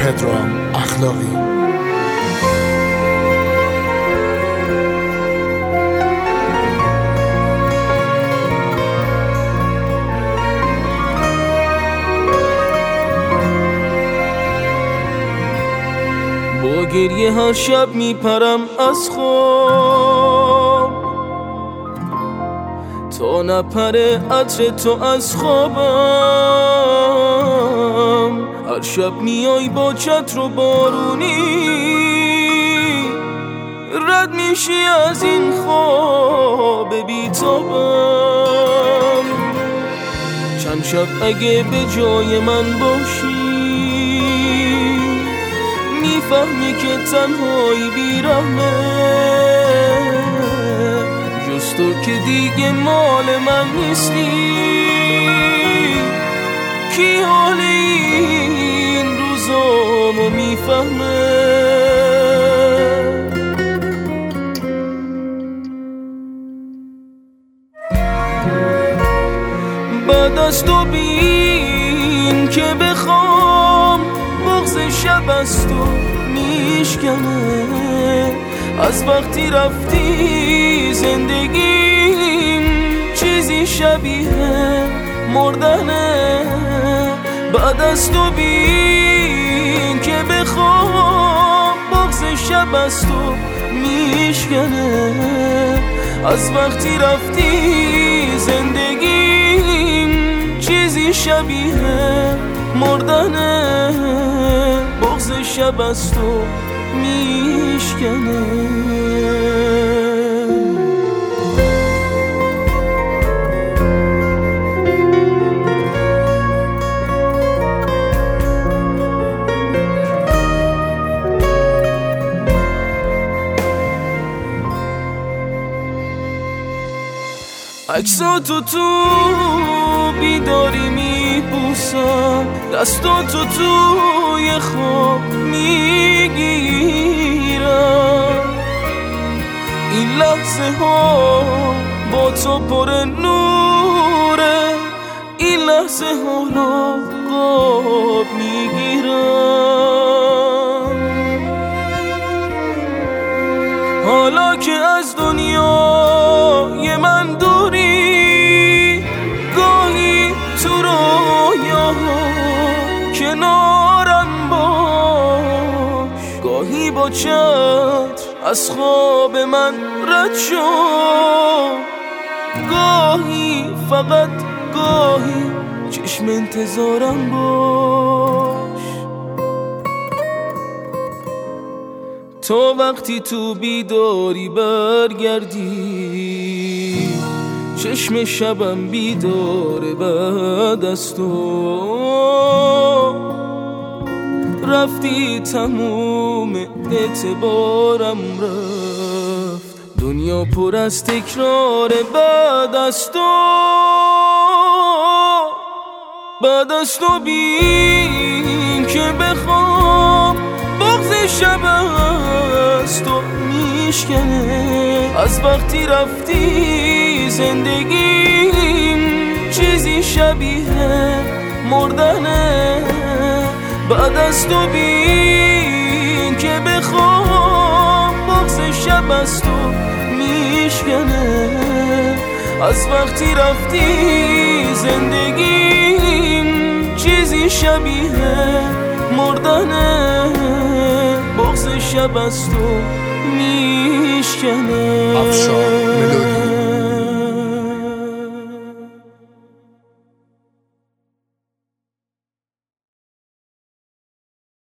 پدرام اخلاقی. با گریه هر شب میپرم از خواب تا نپره عطر تو از خوابم. هر شب میای با چتر و بارونی رد میشی از این خواب بیتابم. چند شب اگه به جای من باشی میفهمی که تنهایی بیرحمه، جز تو که دیگه مال من نیستی. کی حال این روزامو میفهمه؟ بعد از تو بین که بخوام بغض شب از تو میشکنه. از وقتی رفتی زندگیم چیزی شبیه مردنه. بعد از تو بین که بخوام بغض شب از تو میشکنه. از وقتی رفتی زندگیم چیزی شبیه مردنه. بغض شب از تو میشکنه. عکساتو تو بیداری میبوسم، دستاتو توی خواب میگیرم. این لحظه ها با تو پر نوره، این لحظه ها رو خواب میگیرم. حالا که از دنیای من دوری، گاهی تو رویاها کنارم باش. گاهی با چتر از خواب من رد شو، گاهی فقط گاهی چشم انتظارم باش. تا وقتی تو بیداری برگردی، چشم شبم بیداره. بعد از تو رفتی تموم اعتبارم رفت. دنیا پر از تکرار. بعد از تو بین که بخوام بغض شب از تو میشکنه. از وقتی رفتی زندگیم چیزی شبیه مردنه. بعد از تو بین که بخوام بغض شب از تو میشکنه. از وقتی رفتی زندگیم چیزی شبیه مردنه. بغض شب از تو میشکنه. افشار ملودی